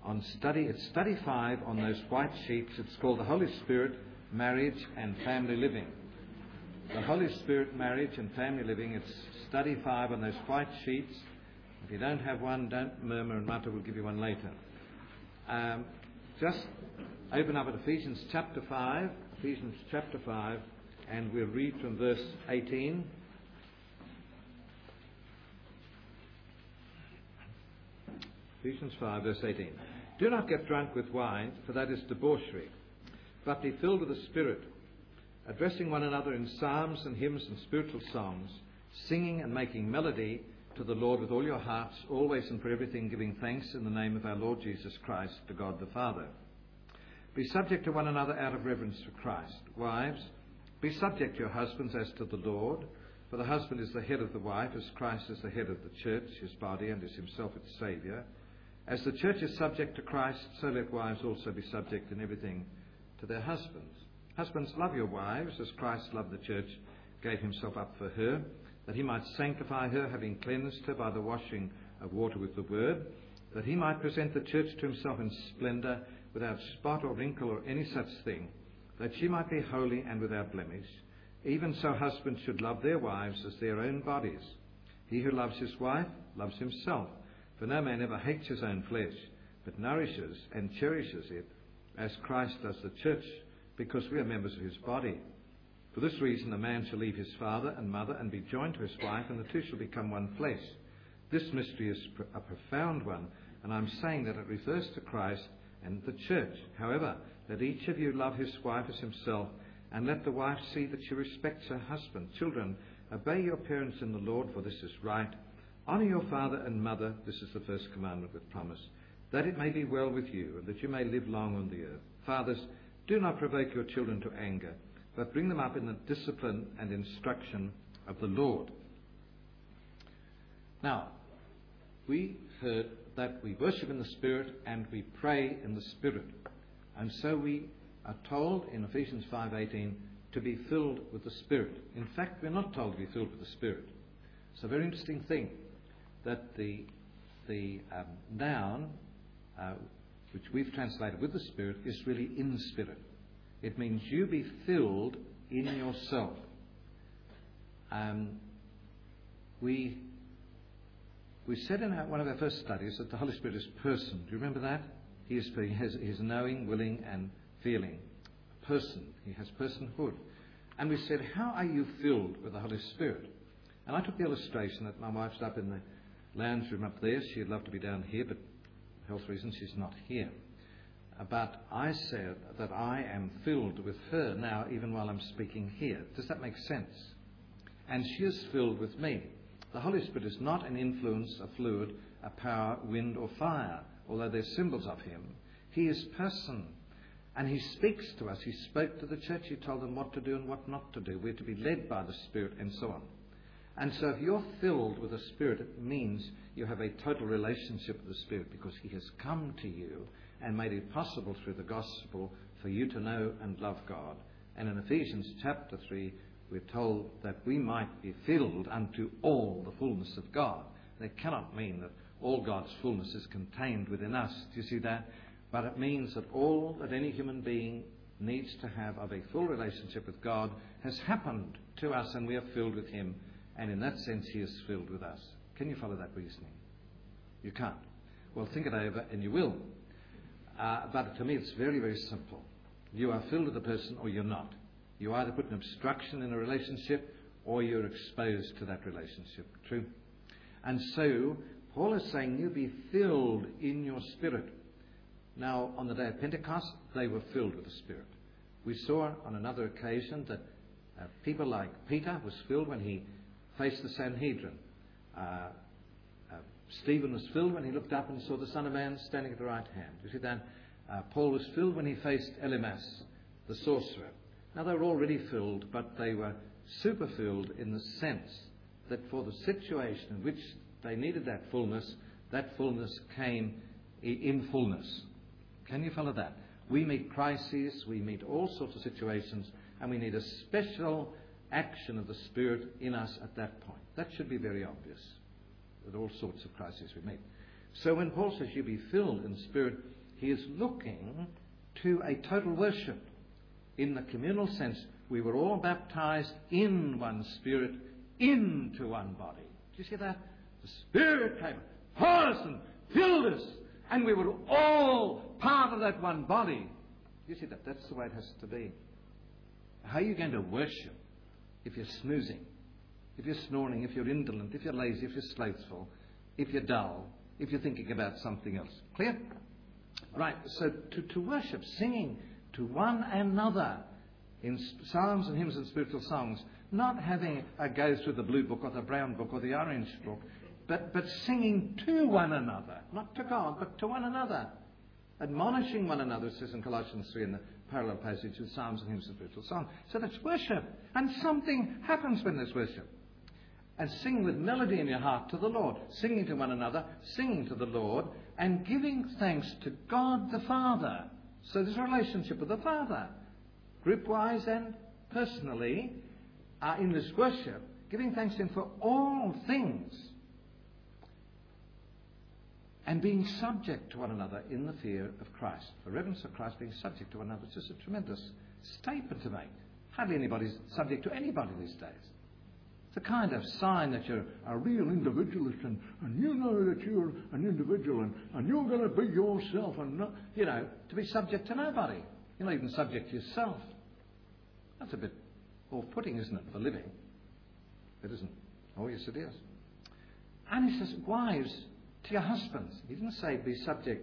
It's study 5 on those white sheets. It's called The Holy Spirit, Marriage and Family Living. The Holy Spirit, Marriage and Family Living. It's study 5 on those white sheets. If you don't have one, don't murmur and mutter. We'll give you one later. Just open up at Ephesians chapter 5. Ephesians chapter 5. And we'll read from verse 18. Ephesians 5, verse 18. Do not get drunk with wine, for that is debauchery, but be filled with the Spirit, addressing one another in psalms and hymns and spiritual songs, singing and making melody to the Lord with all your hearts, always and for everything giving thanks in the name of our Lord Jesus Christ to God the Father. Be subject to one another out of reverence for Christ. Wives, be subject to your husbands as to the Lord, for the husband is the head of the wife, as Christ is the head of the church, his body, and is himself its Saviour. As the church is subject to Christ, so let wives also be subject in everything to their husbands. Husbands, love your wives, as Christ loved the church, gave himself up for her, that he might sanctify her, having cleansed her by the washing of water with the word, that he might present the church to himself in splendour, without spot or wrinkle or any such thing, that she might be holy and without blemish. Even so husbands should love their wives as their own bodies. He who loves his wife loves himself. For no man ever hates his own flesh, but nourishes and cherishes it, as Christ does the church, because we are members of his body. For this reason a man shall leave his father and mother and be joined to his wife, and the two shall become one flesh. This mystery is a profound one, and I'm saying that it refers to Christ and the church. However, let each of you love his wife as himself, and let the wife see that she respects her husband. Children, obey your parents in the Lord, for this is right. Honour your father and mother, this is the first commandment with promise, that it may be well with you, and that you may live long on the earth. Fathers, do not provoke your children to anger, but bring them up in the discipline and instruction of the Lord. Now, we heard that we worship in the Spirit and we pray in the Spirit. And so we are told in Ephesians 5:18 to be filled with the Spirit. In fact, we're not told to be filled with the Spirit. It's a very interesting thing that the noun, which we've translated with the Spirit, is really in Spirit. It means you be filled in yourself. We said in one of our first studies that the Holy Spirit is person. Do you remember that? He has knowing, willing, and feeling. Person. He has personhood. And we said, how are you filled with the Holy Spirit? And I took the illustration that my wife's up in the lounge room up there. She'd love to be down here, but for health reasons she's not here. But I said that I am filled with her now, even while I'm speaking here. Does that make sense? And she is filled with me. The Holy Spirit is not an influence, a fluid, a power, wind or fire, although they're symbols of him. He is person. And he speaks to us. He spoke to the church. He told them what to do and what not to do. We're to be led by the Spirit and so on. And so if you're filled with the Spirit, it means you have a total relationship with the Spirit, because he has come to you and made it possible through the gospel for you to know and love God. And in Ephesians chapter 3, we're told that we might be filled unto all the fullness of God. That cannot mean that all God's fullness is contained within us. Do you see that? But it means that all that any human being needs to have of a full relationship with God has happened to us, and we are filled with him. And in that sense, he is filled with us. Can you follow that reasoning? You can't. Well, think it over, and you will. But to me, it's very, very simple. You are filled with a person or you're not. You either put an obstruction in a relationship or you're exposed to that relationship. True? And so, Paul is saying you be filled in your spirit. Now, on the day of Pentecost, they were filled with the Spirit. We saw on another occasion that people like Peter was filled when he faced the Sanhedrin. Stephen was filled when he looked up and saw the Son of Man standing at the right hand. You see that? Paul was filled when he faced Elymas, the sorcerer. Now, they were already filled, but they were super filled in the sense that for the situation in which they needed that fullness came in fullness. Can you follow that? We meet crises, we meet all sorts of situations, and we need a special action of the Spirit in us at that point. That should be very obvious with all sorts of crises we meet. So when Paul says you be filled in the Spirit, He is looking to a total worship. In the communal sense, we were all baptized in one Spirit, into one body. Do you see that? The Spirit came upon us and filled us, and we were all part of that one body. Do you see that? That's the way it has to be. How are you going to worship if you're snoozing, if you're snoring, if you're indolent, if you're lazy, if you're slothful, if you're dull, if you're thinking about something else? Clear? Right, so to worship, singing to one another in psalms and hymns and spiritual songs, not having a go through the blue book or the brown book or the orange book, but singing to one another, not to God, but to one another. Admonishing one another, it says in Colossians 3 in the parallel passage with psalms and hymns and spiritual songs. So that's worship. And something happens when there's worship. And sing with melody in your heart to the Lord, singing to one another, singing to the Lord, and giving thanks to God the Father. So there's a relationship with the Father, group-wise and personally, in this worship, giving thanks to Him for all things, and being subject to one another in the fear of Christ. For reverence of Christ, being subject to one another, it's just a tremendous statement to make. Hardly anybody's subject to anybody these days. It's a kind of sign that you're a real individualist, and you know that you're an individual, and you're going to be yourself, and not, to be subject to nobody. You're not even subject to yourself. That's a bit off-putting, isn't it, for living? It isn't. Oh, yes, it is. And he says, wives, to your husbands. He didn't say be subject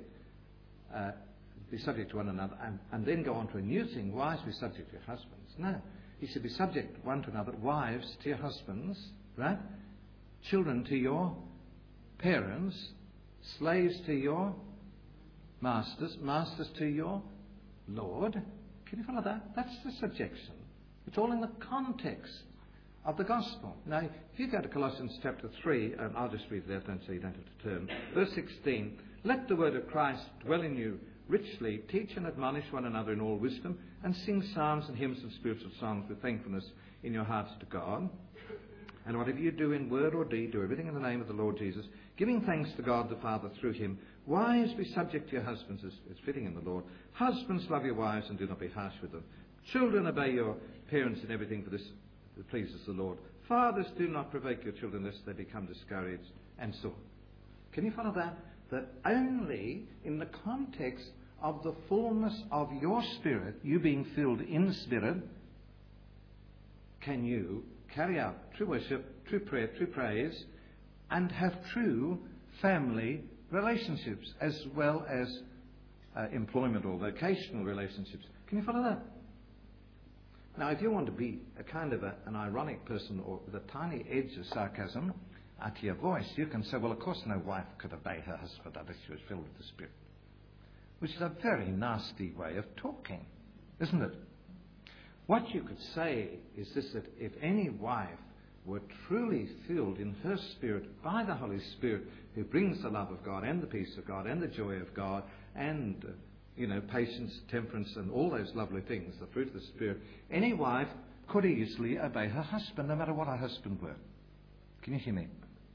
to one another, and then go on to a new thing. Wives, be subject to your husbands. No. He said, be subject one to another. Wives, to your husbands, right? Children, to your parents. Slaves, to your masters. Masters, to your Lord. Can you follow that? That's the subjection. It's all in the context of the gospel. Now, if you go to Colossians chapter 3, I'll just read that so you don't have to turn. Verse 16, let the word of Christ dwell in you richly, teach and admonish one another in all wisdom, and sing psalms and hymns and spiritual songs with thankfulness in your hearts to God. And whatever you do in word or deed, do everything in the name of the Lord Jesus, giving thanks to God the Father through Him. Wives, be subject to your husbands as fitting in the Lord. Husbands, love your wives and do not be harsh with them. Children, obey your parents in everything, for this pleases the Lord. Fathers, do not provoke your children lest they become discouraged, and so on. Can you follow that? That only in the context of the fullness of your spirit, you being filled in spirit, can you carry out true worship, true prayer, true praise, and have true family relationships as well as employment or vocational relationships. Can you follow that? Now, if you want to be a kind of an ironic person or with a tiny edge of sarcasm to your voice, you can say, well, of course no wife could obey her husband unless she was filled with the Spirit. Which is a very nasty way of talking, isn't it? What you could say is this, that if any wife were truly filled in her spirit by the Holy Spirit, who brings the love of God and the peace of God and the joy of God and patience, temperance, and all those lovely things, the fruit of the Spirit, any wife could easily obey her husband, no matter what her husband were. Can you hear me?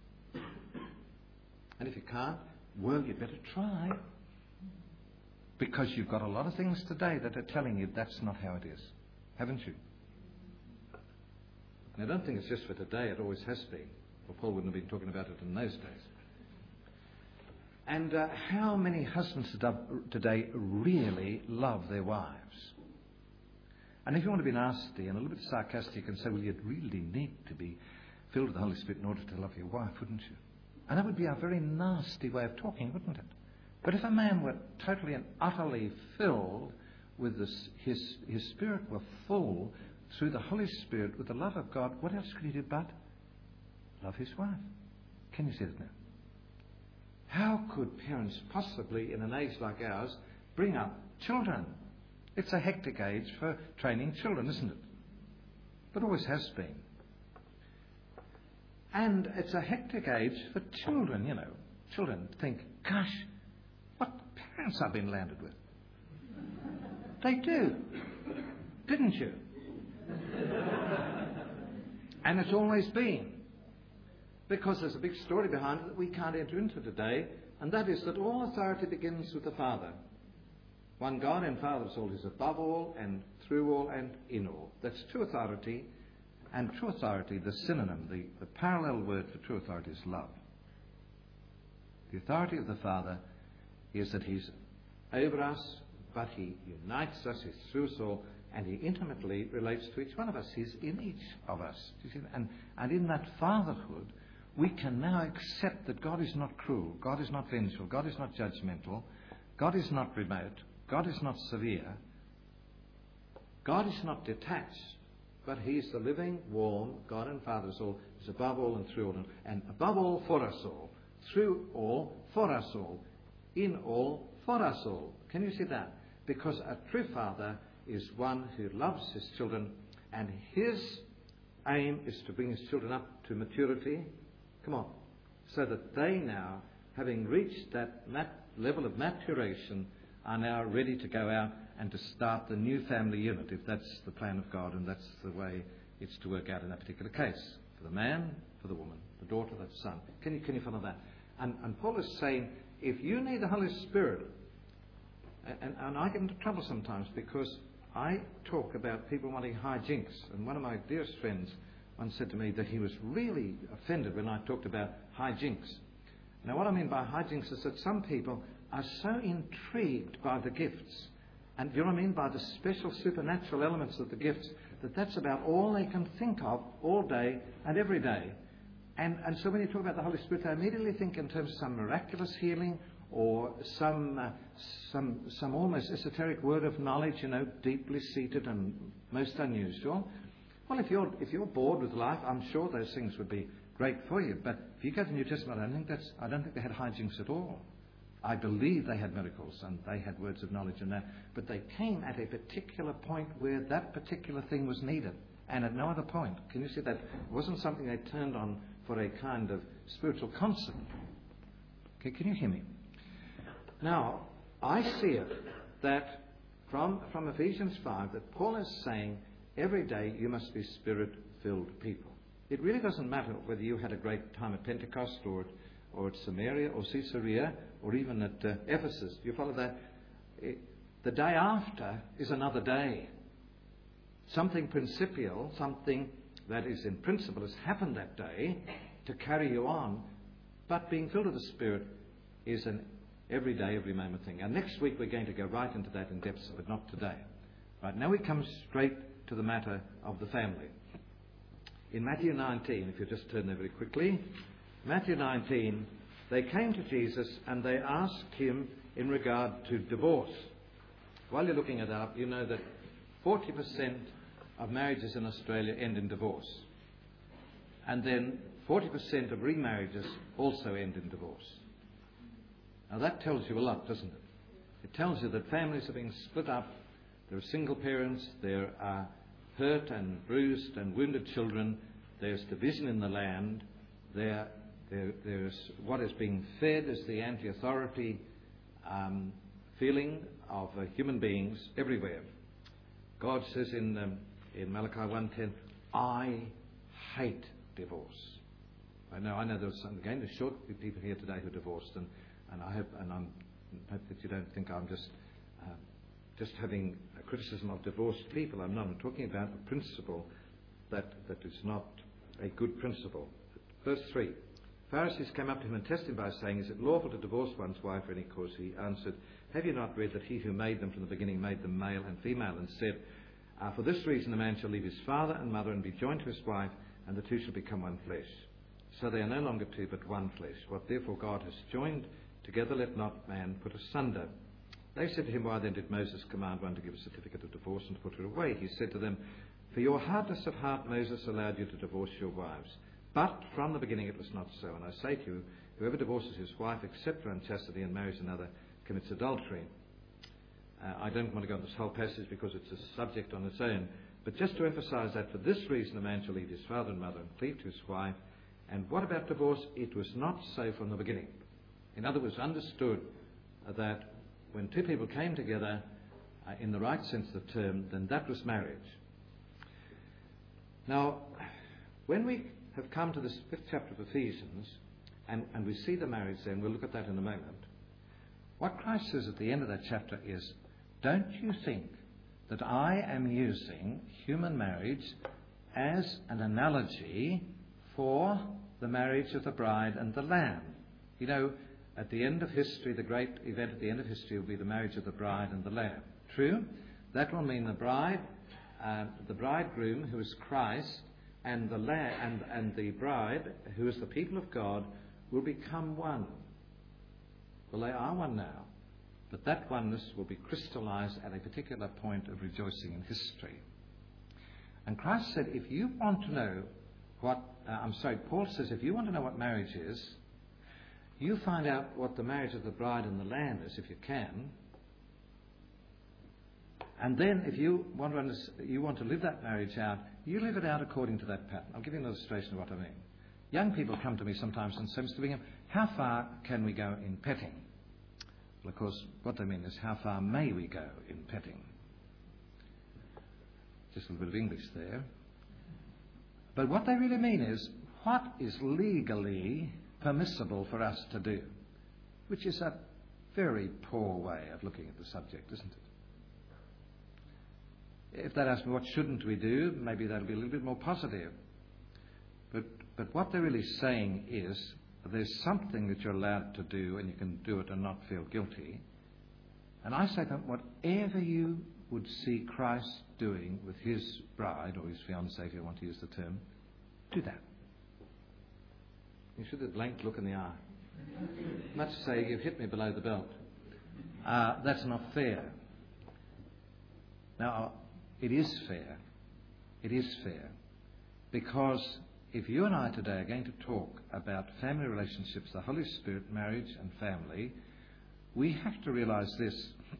And if you can't, well, you'd better try. Because you've got a lot of things today that are telling you that's not how it is. Haven't you? And I don't think it's just for today, it always has been. Or Paul wouldn't have been talking about it in those days. And how many husbands today really love their wives? And if you want to be nasty and a little bit sarcastic, you can say, well, you'd really need to be filled with the Holy Spirit in order to love your wife, wouldn't you? And that would be a very nasty way of talking, wouldn't it? But if a man were totally and utterly filled with his spirit were full through the Holy Spirit with the love of God, what else could he do but love his wife? Can you see that now? How could parents possibly, in an age like ours, bring up children? It's a hectic age for training children, isn't it? But always has been. And it's a hectic age for children, Children think, gosh, what parents I've been landed with. They do. Didn't you? And it's always been. Because there's a big story behind it that we can't enter into today, and that is that all authority begins with the Father. One God and Father of all, who is above all and through all and in all. That's true authority. And true authority, the synonym, the parallel word for true authority is love. The authority of the Father is that He's over us, but He unites us, He's through us all, and He intimately relates to each one of us. He's in each of us. Do you see? And in that fatherhood, we can now accept that God is not cruel, God is not vengeful, God is not judgmental, God is not remote, God is not severe, God is not detached, but He's the living, warm God and Father of us all, who's above all and through all, and above all for us all, through all for us all, in all for us all. Can you see that? Because a true father is one who loves his children, and his aim is to bring his children up to maturity. Come on. So that they now, having reached that level of maturation, are now ready to go out and to start the new family unit, if that's the plan of God and that's the way it's to work out in that particular case. For the man, for the woman, the daughter, the son. Can you follow that? And Paul is saying, if you need the Holy Spirit, and I get into trouble sometimes because I talk about people wanting hijinks, and one of my dearest friends once said to me that he was really offended when I talked about hijinks. Now what I mean by hijinks is that some people are so intrigued by the gifts, and do you know what I mean, by the special supernatural elements of the gifts, that's about all they can think of all day and every day. And so when you talk about the Holy Spirit, they immediately think in terms of some miraculous healing or some almost esoteric word of knowledge, deeply seated and most unusual. Well, if you're bored with life, I'm sure those things would be great for you. But if you go to the New Testament, I don't think they had hijinks at all. I believe they had miracles and they had words of knowledge and that, but they came at a particular point where that particular thing was needed, and at no other point. Can you see that? It wasn't something they turned on for a kind of spiritual concert. Okay, can you hear me? Now, I see it that from Ephesians 5 that Paul is saying every day you must be Spirit-filled people. It really doesn't matter whether you had a great time at Pentecost or at Samaria or Caesarea or even at Ephesus. You follow that? The day after is another day. Something principial, something that is in principle has happened that day to carry you on, but being filled with the Spirit is an every day, every moment thing. And next week we're going to go right into that in depth, but not today. Right, now we come straight to the matter of the family. In Matthew 19, if you just turn there very quickly, Matthew 19, they came to Jesus and they asked him in regard to divorce. While you're looking it up, you know that 40% of marriages in Australia end in divorce. And then 40% of remarriages also end in divorce. Now that tells you a lot, doesn't it? It tells you that families are being split up. There are single parents. There are hurt and bruised and wounded children. There's division in the land. There's what is being fed is the anti-authority feeling of human beings everywhere. God says in Malachi 1:10, I hate divorce. I know there's some, again, there's short people here today who are divorced, and I hope that you don't think I'm just having a criticism of divorced people. I'm not. I'm talking about a principle that is not a good principle. Verse 3. Pharisees came up to him and tested him by saying, is it lawful to divorce one's wife for any cause? He answered, have you not read that he who made them from the beginning made them male and female, and said, for this reason a man shall leave his father and mother and be joined to his wife, and the two shall become one flesh. So they are no longer two but one flesh. What therefore God has joined together, let not man put asunder. They said to him, why then did Moses command one to give a certificate of divorce and to put her away? He said to them, for your hardness of heart Moses allowed you to divorce your wives. But from the beginning it was not so. And I say to you, whoever divorces his wife except for unchastity and marries another commits adultery. I don't want to go on this whole passage because it's a subject on its own. But just to emphasize that for this reason a man shall leave his father and mother and cleave to his wife. And what about divorce? It was not so from the beginning. In other words, understood that when two people came together in the right sense of the term, then that was marriage. Now, when we have come to this 5th chapter of Ephesians, and we see the marriage there, and we'll look at that in a moment, what Christ says at the end of that chapter is, don't you think that I am using human marriage as an analogy for the marriage of the bride and the lamb? You know, at the end of history, the great event at the end of history will be the marriage of the bride and the lamb. True? That will mean the bridegroom, who is Christ, and the bride, who is the people of God, will become one. Well, they are one now, but that oneness will be crystallized at a particular point of rejoicing in history. And Christ said, if you want to know Paul says, if you want to know what marriage is, you find out what the marriage of the bride and the lamb is, if you can. And then if you want to live that marriage out, you live it out according to that pattern. I'll give you an illustration of what I mean. Young people come to me sometimes and say, Mr. Bingham, how far can we go in petting? Well, of course, what they mean is, how far may we go in petting? Just a little bit of English there. But what they really mean is, what is legally permissible for us to do? Which is a very poor way of looking at the subject, isn't it? If they'd ask me, what shouldn't we do? Maybe that'll be a little bit more positive. But what they're really saying is, there's something that you're allowed to do, and you can do it and not feel guilty. And I say that whatever you would see Christ doing with his bride, or his fiancée, if you want to use the term, do that. You should have a blank look in the eye. Much to say, you've hit me below the belt. That's not fair. Now, it is fair. It is fair. Because if you and I today are going to talk about family relationships, the Holy Spirit, marriage and family, we have to realize this,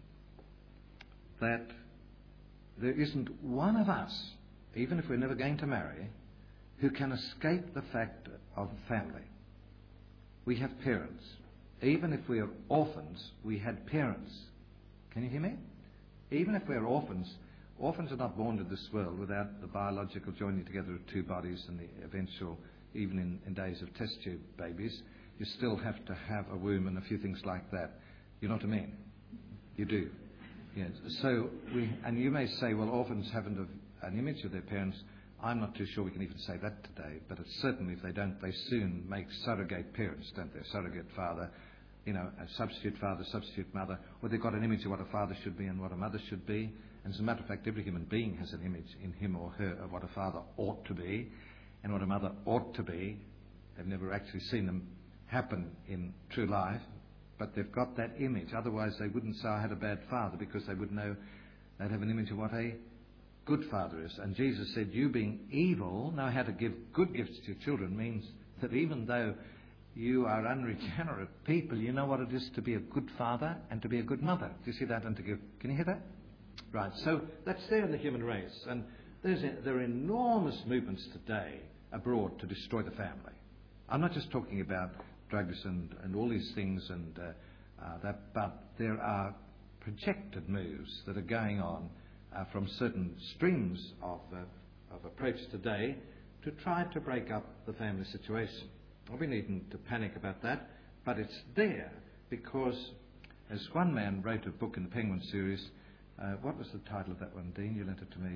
that there isn't one of us, even if we're never going to marry, who can escape the fact of family. We have parents. Even if we are orphans, we had parents. Can you hear me? Even if we're orphans are not born to this world without the biological joining together of two bodies and the eventual, even in days of test tube babies, you still have to have a womb and a few things like that. You know what I mean? You do. Yes. So and you may say, well, orphans haven't an image of their parents. I'm not too sure we can even say that today, but it's certainly, if they don't, they soon make surrogate parents, don't they? Surrogate father, a substitute father, substitute mother, or they've got an image of what a father should be and what a mother should be. And as a matter of fact, every human being has an image in him or her of what a father ought to be and what a mother ought to be. They've never actually seen them happen in true life, but they've got that image. Otherwise, they wouldn't say, I had a bad father, because they would know they'd have an image of what a good father is. And Jesus said, you being evil, know how to give good gifts to your children, means that even though you are unregenerate people, you know what it is to be a good father and to be a good mother. Do you see that? And to give. Can you hear that? Right. So that's there in the human race. And there are enormous movements today abroad to destroy the family. I'm not just talking about drugs and all these things and but there are projected moves that are going on from certain streams of approach today to try to break up the family situation. We needn't to panic about that, but it's there because, as one man wrote a book in the Penguin series, what was the title of that one, Dean? You lent it to me.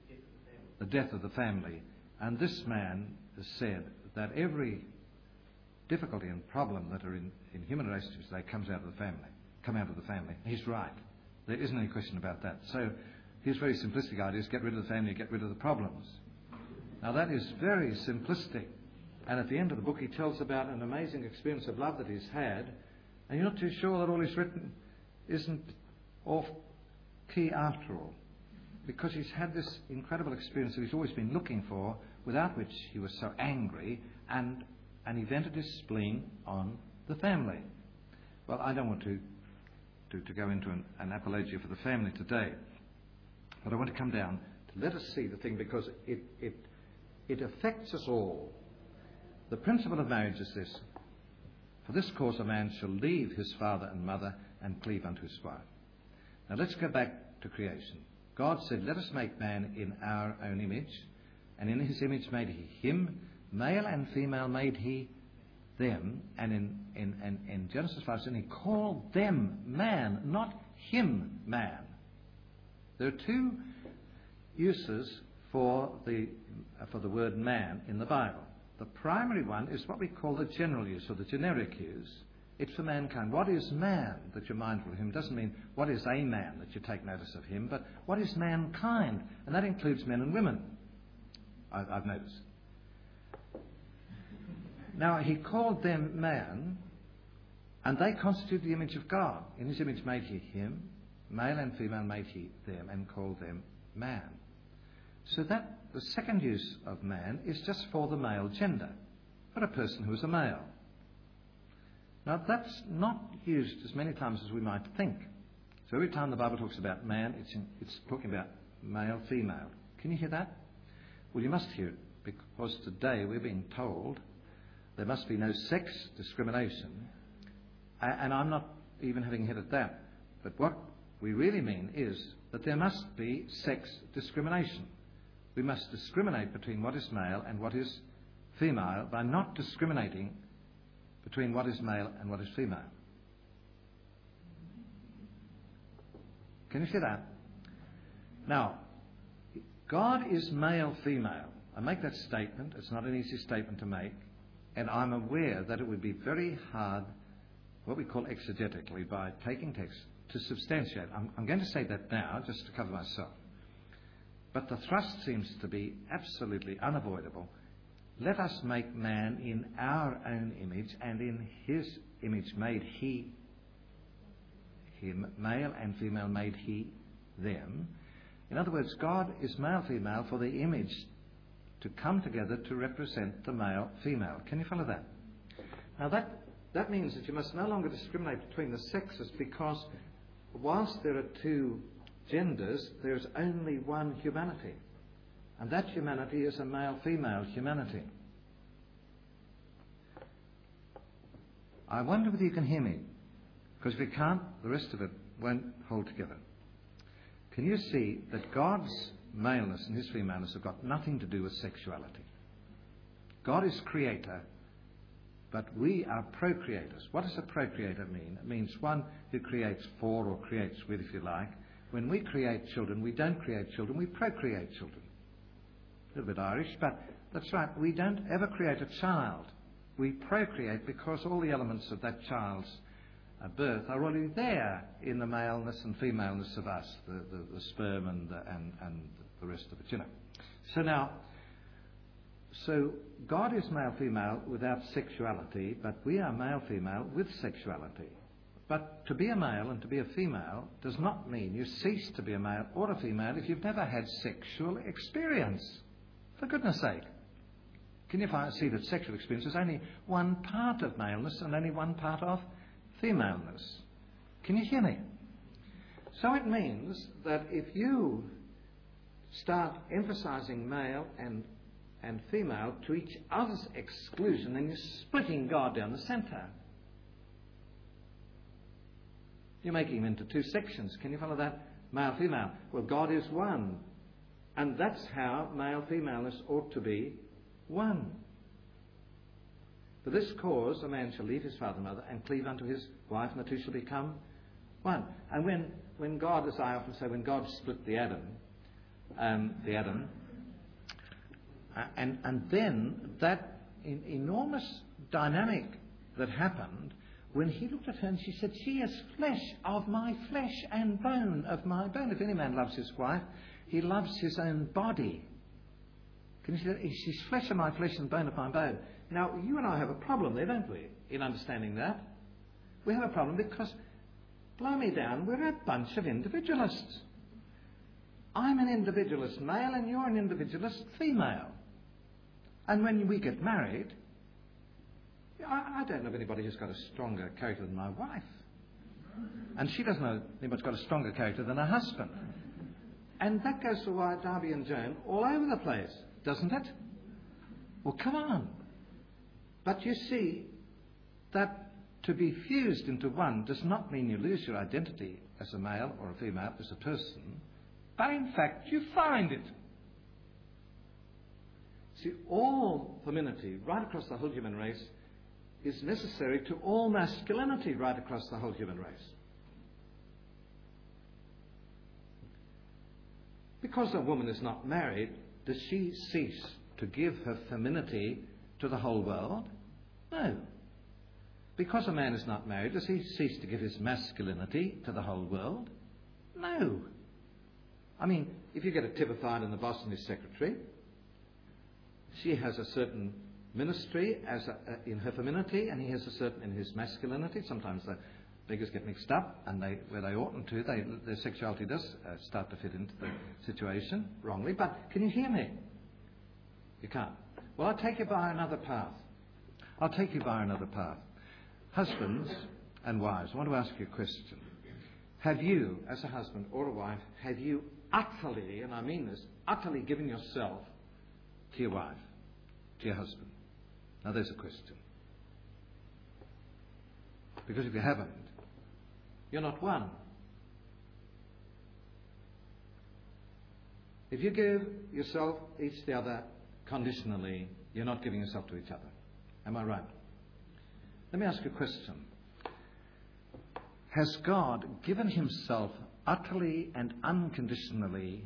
The Death of the Family. And this man has said that every difficulty and problem that are in human relationships today come out of the family. He's right. There isn't any question about that. So his very simplistic idea is get rid of the family, get rid of the problems. Now that is very simplistic. And at the end of the book he tells about an amazing experience of love that he's had, and you're not too sure that all he's written isn't off key after all. Because he's had this incredible experience that he's always been looking for, without which he was so angry, and he vented his spleen on the family. Well, I don't want to go into an apologia for the family today, but I want to come down to let us see the thing, because it affects us all. The principle of marriage is this: for this cause a man shall leave his father and mother and cleave unto his wife. Now let's go back to creation. God said, let us make man in our own image, and in his image made he him, male and female made he them. And in Genesis 5, he called them man, not him man. There are two uses for the word man in the Bible. The primary one is what we call the general use or the generic use. It's for mankind. What is man that you're mindful of him? Doesn't mean what is a man that you take notice of him, but what is mankind? And that includes men and women, I've noticed. Now, he called them man, and they constitute the image of God. In his image made he him, male and female made he them, and called them man. So that the second use of man is just for the male gender, for a person who is a male. Now, that's not used as many times as we might think. So every time the Bible talks about man, it's talking about male, female. Can you hear that? Well, you must hear it, because today we're being told there must be no sex discrimination. And I'm not even having hit at that. But what we really mean is that there must be sex discrimination. We must discriminate between what is male and what is female by not discriminating between what is male and what is female. Can you see that? Now, God is male, female. I make that statement. It's not an easy statement to make. And I'm aware that it would be very hard, what we call exegetically, by taking text, to substantiate. I'm going to say that now, just to cover myself. But the thrust seems to be absolutely unavoidable. Let us make man in our own image, and in his image made he him, male and female made he them. In other words, God is male, female for the image to come together to represent the male, female. Can you follow that? Now that means that you must no longer discriminate between the sexes, because whilst there are two genders, there's only one humanity. And that humanity is a male-female humanity. I wonder whether you can hear me, because if you can't, the rest of it won't hold together. Can you see that God's maleness and his femaleness have got nothing to do with sexuality? God is creator, but we are procreators. What does a procreator mean? It means one who creates for, or creates with, if you like. When we create children, we don't create children, we procreate children. A little bit Irish, but that's right. We don't ever create a child. We procreate because all the elements of that child's birth are already there in the maleness and femaleness of us, the sperm and the rest of it, you know. So God is male-female without sexuality, but we are male-female with sexuality. But to be a male and to be a female does not mean you cease to be a male or a female if you've never had sexual experience. For goodness sake. Can you see that sexual experience is only one part of maleness and only one part of femaleness? Can you hear me? So it means that if you start emphasizing male and female to each other's exclusion, then you're splitting God down the centre. You're making him into two sections. Can you follow that? Male, female. Well, God is one. And that's how male, femaleness ought to be one. For this cause, a man shall leave his father and mother and cleave unto his wife, and the two shall become one. And when God, as I often say, when God split the atom, and then that enormous dynamic that happened, when he looked at her and she said, she is flesh of my flesh and bone of my bone. If any man loves his wife, he loves his own body. Can you see that? She's flesh of my flesh and bone of my bone. Now, you and I have a problem there, don't we, in understanding that? We have a problem because, blow me down, we're a bunch of individualists. I'm an individualist male and you're an individualist female. And when we get married, I don't know of anybody who's got a stronger character than my wife. And she doesn't know anybody's got a stronger character than her husband. And that goes for Darby and Joan all over the place, doesn't it? Well, come on. But you see that to be fused into one does not mean you lose your identity as a male or a female, as a person, but in fact you find it. See, all femininity right across the whole human race is necessary to all masculinity right across the whole human race. Because a woman is not married, does she cease to give her femininity to the whole world? No. Because a man is not married, does he cease to give his masculinity to the whole world? No. I mean, if you get a typified and the boss and his secretary, she has a certain ministry in her femininity, and he has a certain in his masculinity. Sometimes the figures get mixed up, and where they oughtn't to, their sexuality does start to fit into the situation wrongly. But can you hear me? You can't. Well, I'll take you by another path. Husbands and wives, I want to ask you a question. Have you, as a husband or a wife, have you utterly, and I mean this, utterly given yourself to your wife, to your husband? Now there's a question. Because if you haven't, you're not one. If you give yourself each to the other conditionally, you're not giving yourself to each other. Am I right? Let me ask you a question. Has God given himself utterly and unconditionally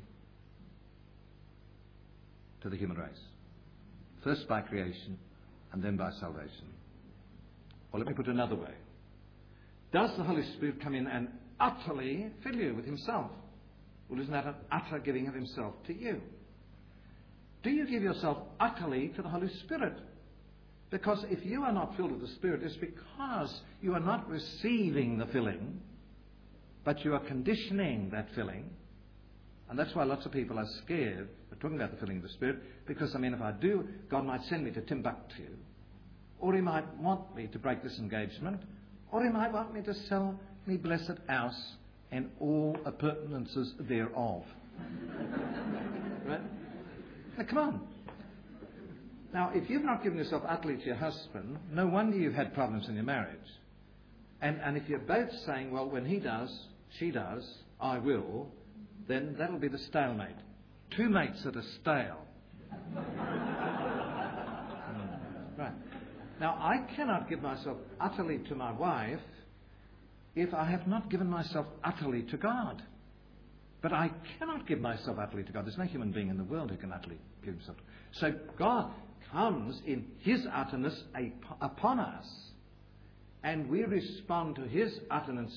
to the human race? First by creation and then by salvation. Or let me put it another way. Does the Holy Spirit come in and utterly fill you with himself? Well, isn't that an utter giving of himself to you? Do you give yourself utterly to the Holy Spirit? Because if you are not filled with the Spirit, it's because you are not receiving the filling, but you are conditioning that filling. And that's why lots of people are scared of talking about the filling of the Spirit, because, if I do, God might send me to Timbuktu, or he might want me to break this engagement, or he might want me to sell me blessed house and all appurtenances thereof. Right? Now, come on. Now, if you've not given yourself utterly to your husband, no wonder you've had problems in your marriage. And if you're both saying, well, when he does, she does, I will, then that'll be the stalemate. Two mates that are stale. Right. Now, I cannot give myself utterly to my wife if I have not given myself utterly to God. But I cannot give myself utterly to God. There's no human being in the world who can utterly give himself. So God comes in his utterness upon us, and we respond to his utterness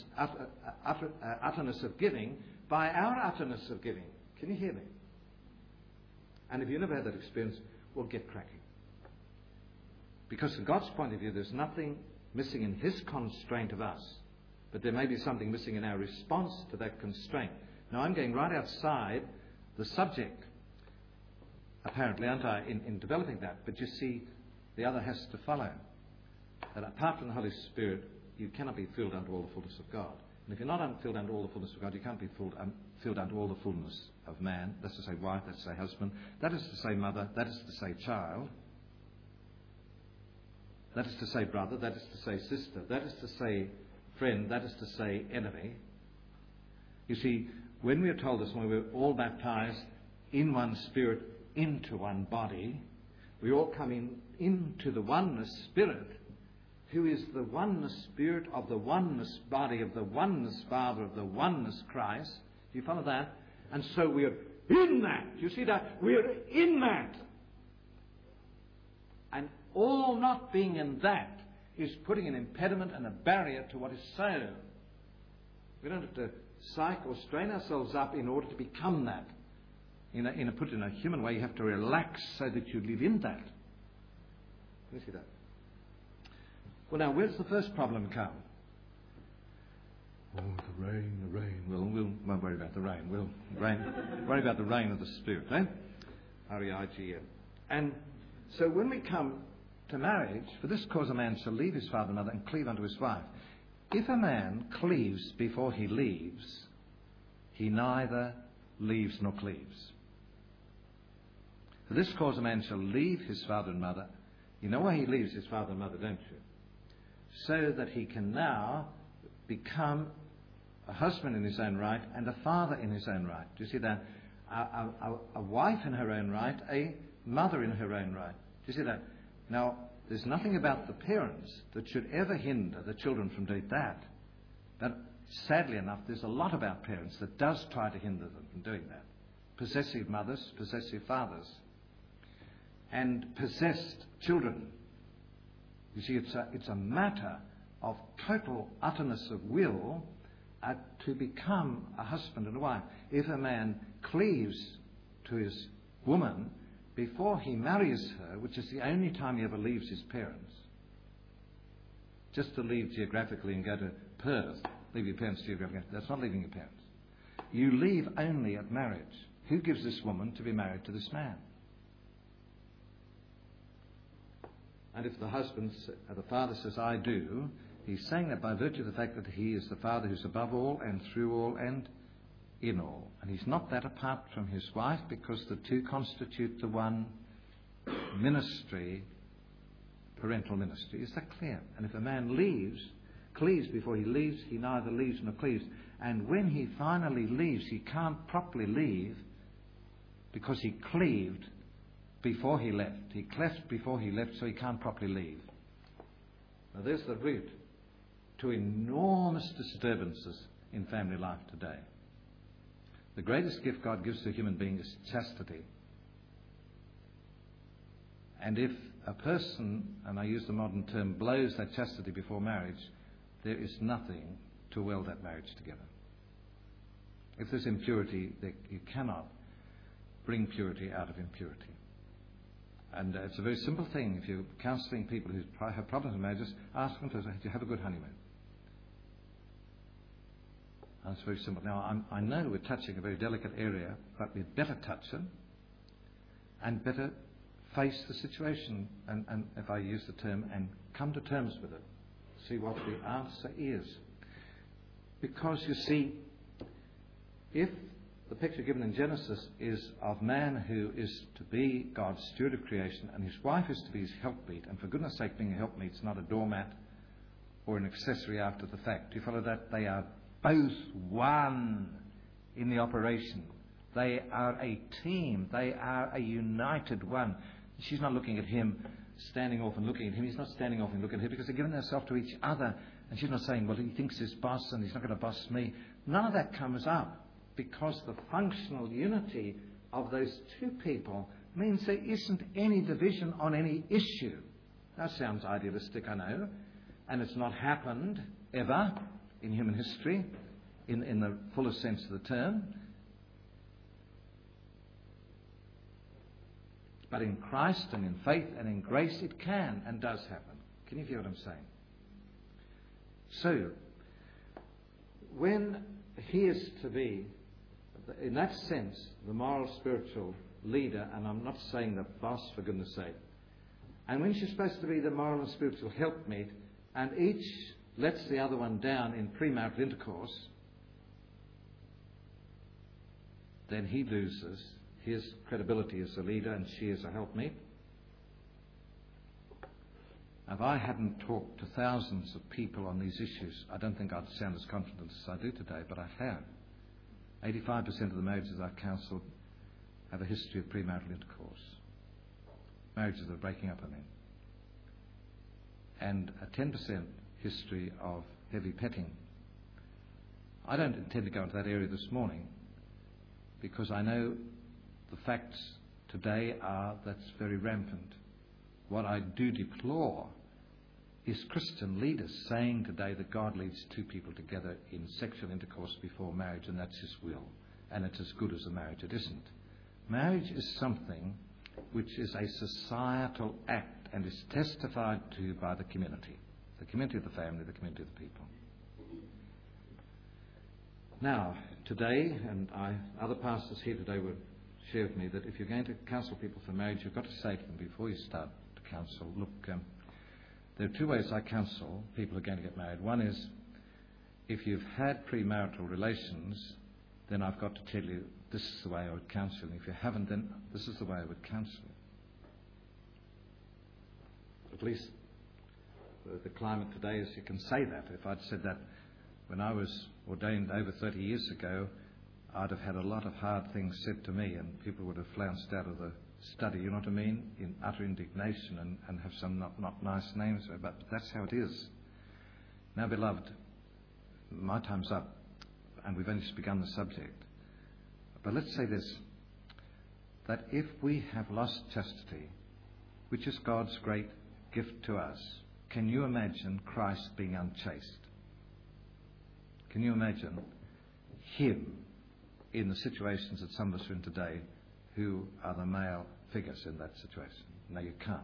of giving by our utterness of giving. Can you hear me? And if you never had that experience, well, get cracking. Because from God's point of view, there's nothing missing in his constraint of us, but there may be something missing in our response to that constraint. Now, I'm going right outside the subject, apparently, aren't I, in developing that? But you see, the other has to follow. That apart from the Holy Spirit, you cannot be filled unto all the fullness of God. And if you're not filled unto all the fullness of God, you can't be filled unto all the fullness of man. That's to say wife, that's to say husband. That is to say mother, that is to say child. That is to say brother, that is to say sister. That is to say friend, that is to say enemy. You see, when we are told this, when we're all baptized in one spirit, into one body, we all come into the oneness spirit, who is the oneness spirit of the oneness body, of the oneness Father, of the oneness Christ. Do you follow that? And so we are in that. You see that? We are in that. And all not being in that is putting an impediment and a barrier to what is so. We don't have to psych or strain ourselves up in order to become that. Put in a human way, you have to relax so that you live in that. Can you see that? Well, now, where's the first problem come? Oh, the rain. Well, we won't worry about the rain. We'll worry about the rain of the Spirit, eh? R-E-I-G-N. And so when we come to marriage, for this cause a man shall leave his father and mother and cleave unto his wife. If a man cleaves before he leaves, he neither leaves nor cleaves. For this cause a man shall leave his father and mother. You know why he leaves his father and mother, don't you? So that he can now become a husband in his own right and a father in his own right. Do you see that? A wife in her own right, a mother in her own right. Do you see that? Now, there's nothing about the parents that should ever hinder the children from doing that. But sadly enough, there's a lot about parents that does try to hinder them from doing that. possessive mothers, possessive fathers, and possessed children. You see, it's a matter of total utterness of will to become a husband and a wife. If a man cleaves to his woman before he marries her, which is the only time he ever leaves his parents, just to leave geographically and go to Perth, leave your parents geographically, that's not leaving your parents. You leave only at marriage. Who gives this woman to be married to this man? And if the father says, I do, he's saying that by virtue of the fact that he is the Father who's above all and through all and in all. And he's not that apart from his wife, because the two constitute the one ministry, parental ministry. Is that clear? And if a man cleaves before he leaves, he neither leaves nor cleaves. And when he finally leaves, he can't properly leave because he cleaved before he left. He cleft before he left, so he can't properly leave. Now there's the root to enormous disturbances in family life today. The greatest gift God gives to a human being is chastity. And if a person, and I use the modern term, blows that chastity before marriage, there is nothing to weld that marriage together. If there's impurity, you cannot bring purity out of impurity. And it's a very simple thing. If you're counselling people who have problems in marriages, ask them to have a good honeymoon. And it's very simple. Now, I know we're touching a very delicate area, but we'd better touch it and better face the situation, and if I use the term, and come to terms with it. See what the answer is. Because, you see, if the picture given in Genesis is of man who is to be God's steward of creation, and his wife is to be his helpmeet, and for goodness sake, being a helpmeet is not a doormat or an accessory after the fact. Do you follow that? They are both one in the operation. They are a team. They are a united one. She's not looking at him, standing off and looking at him. He's not standing off and looking at her, because they're giving themselves to each other. And she's not saying, well, he thinks he's boss and he's not going to boss me. None of that comes up, because the functional unity of those two people means there isn't any division on any issue. That sounds idealistic, I know. And it's not happened ever in human history in the fullest sense of the term. But in Christ and in faith and in grace, it can and does happen. Can you hear what I'm saying? So, when he is to be, in that sense, the moral spiritual leader, and I'm not saying the boss for goodness sake, and when she's supposed to be the moral and spiritual helpmeet, and each lets the other one down in premarital intercourse, then he loses his credibility as a leader and she as a helpmeet. If I hadn't talked to thousands of people on these issues, I don't think I'd sound as confident as I do today, but I have. 85% of the marriages I've counselled have a history of premarital intercourse. Marriages that are breaking up, I mean. And a 10% history of heavy petting. I don't intend to go into that area this morning, because I know the facts today are that's very rampant. What I do deplore is Christian leaders saying today that God leads two people together in sexual intercourse before marriage, and that's his will, and it's as good as a marriage. It isn't. Marriage is something which is a societal act and is testified to by the community of the family, the community of the people. Now, today, and other pastors here today would share with me that if you're going to counsel people for marriage, you've got to say to them before you start to counsel, look, there are two ways I counsel people who are going to get married. One is, if you've had premarital relations, then I've got to tell you this is the way I would counsel you. If you haven't, then this is the way I would counsel you. At least the climate today is you can say that. If I'd said that when I was ordained over 30 years ago, I'd have had a lot of hard things said to me, and people would have flounced out of the study, you know what I mean, in utter indignation and have some not nice names, but that's how it is. Now, beloved, my time's up, and we've only just begun the subject. But let's say this. that if we have lost chastity, which is God's great gift to us, can you imagine Christ being unchaste? Can you imagine him in the situations that some of us are in today who are the male figures in that situation? No, you can't.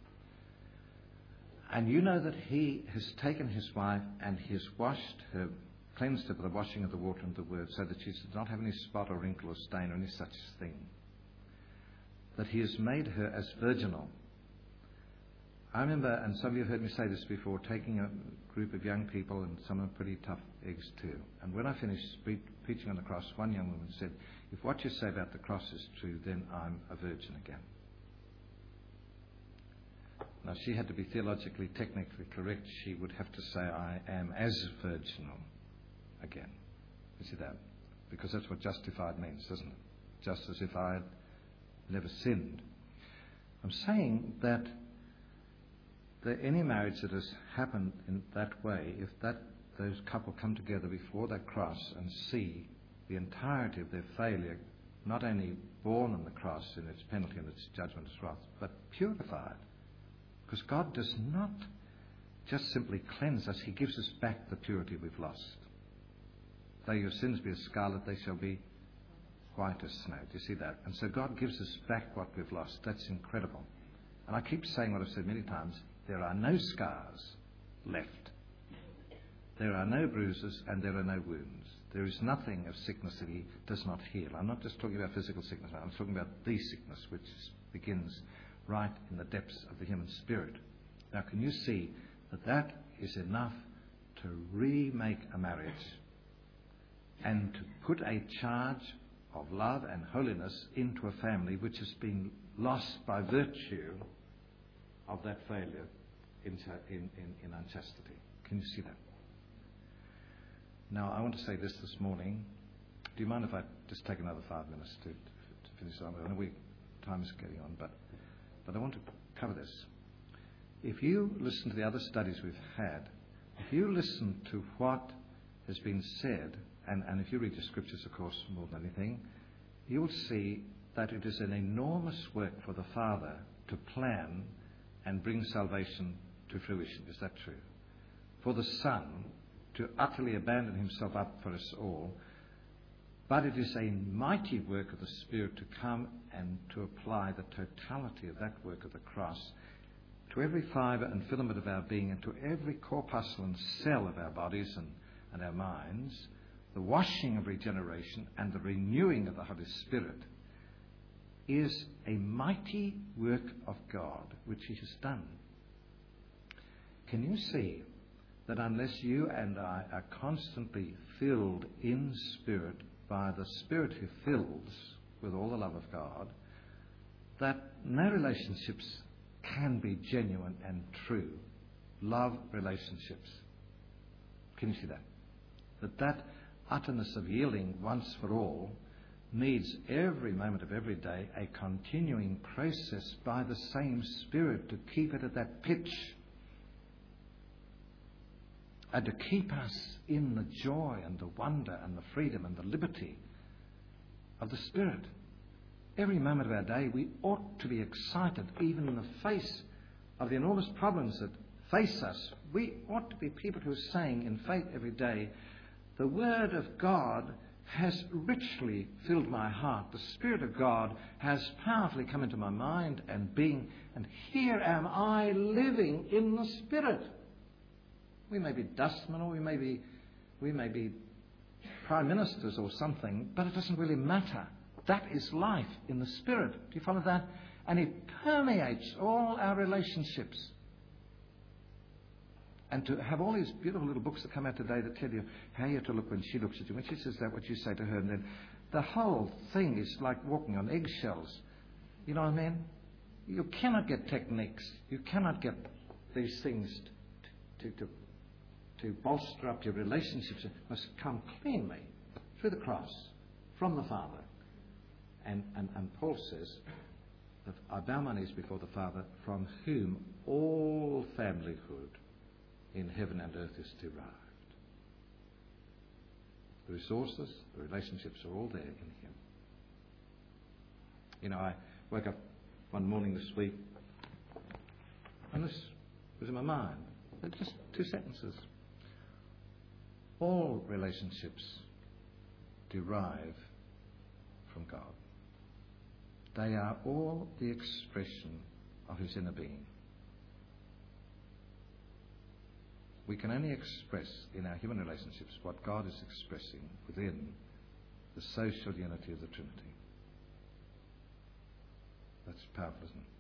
And you know that he has taken his wife and he has washed her, cleansed her by the washing of the water and the word, so that she does not have any spot or wrinkle or stain or any such thing. That he has made her as virginal. I remember, and some of you have heard me say this before, taking a group of young people, and some of them pretty tough eggs too. And when I finished preaching on the cross, one young woman said, "If what you say about the cross is true, then I'm a virgin again." Now, she had to be theologically, technically correct. She would have to say, "I am as virginal again." You see that? Because that's what justified means, doesn't it? Just as if I had never sinned. I'm saying that any marriage that has happened in that way, if those couple come together before that cross and see the entirety of their failure, not only borne on the cross in its penalty and its judgment as wrath, but purified. Because God does not just simply cleanse us, he gives us back the purity we've lost. Though your sins be as scarlet, they shall be white as snow. Do you see that? And so God gives us back what we've lost. That's incredible. And I keep saying what I've said many times, there are no scars left. There are no bruises and there are no wounds. There is nothing of sickness that he does not heal. I'm not just talking about physical sickness. I'm talking about the sickness which begins right in the depths of the human spirit. Now, can you see that that is enough to remake a marriage and to put a charge of love and holiness into a family which has been lost by virtue of that failure in unchastity? Can you see that? Now, I want to say this morning. Do you mind if I just take another 5 minutes to finish on? I know time is getting on, but I want to cover this. If you listen to the other studies we've had, if you listen to what has been said, and if you read the scriptures, of course, more than anything, you'll see that it is an enormous work for the Father to plan and bring salvation to fruition. Is that true? For the Son to utterly abandon himself up for us all. But it is a mighty work of the Spirit to come and to apply the totality of that work of the cross to every fibre and filament of our being and to every corpuscle and cell of our bodies and our minds. The washing of regeneration and the renewing of the Holy Spirit is a mighty work of God which he has done. Can you see that unless you and I are constantly filled in spirit by the Spirit who fills with all the love of God, that no relationships can be genuine and true love relationships? Can you see that? That utterness of yielding once for all needs every moment of every day a continuing process by the same Spirit to keep it at that pitch and to keep us in the joy and the wonder and the freedom and the liberty of the Spirit. Every moment of our day we ought to be excited, even in the face of the enormous problems that face us. We ought to be people who are saying in faith every day, the Word of God has richly filled my heart. The Spirit of God has powerfully come into my mind and being, and here am I living in the Spirit. We may be dustmen or we may be prime ministers or something, but it doesn't really matter. That is life in the Spirit. Do you follow that? And it permeates all our relationships. And to have all these beautiful little books that come out today that tell you how you have to look when she looks at you. When she says that, what you say to her. And then the whole thing is like walking on eggshells. You know what I mean? You cannot get techniques. You cannot get these things to bolster up your relationships. It must come cleanly through the cross from the Father. And Paul says that I bow my knees before the Father, from whom all familyhood in heaven and earth is derived. The resources, the relationships are all there in him. I woke up one morning this week and this was in my mind. Just 2 sentences. All relationships derive from God. They are all the expression of his inner being. We can only express in our human relationships what God is expressing within the social unity of the Trinity. That's powerful, isn't it?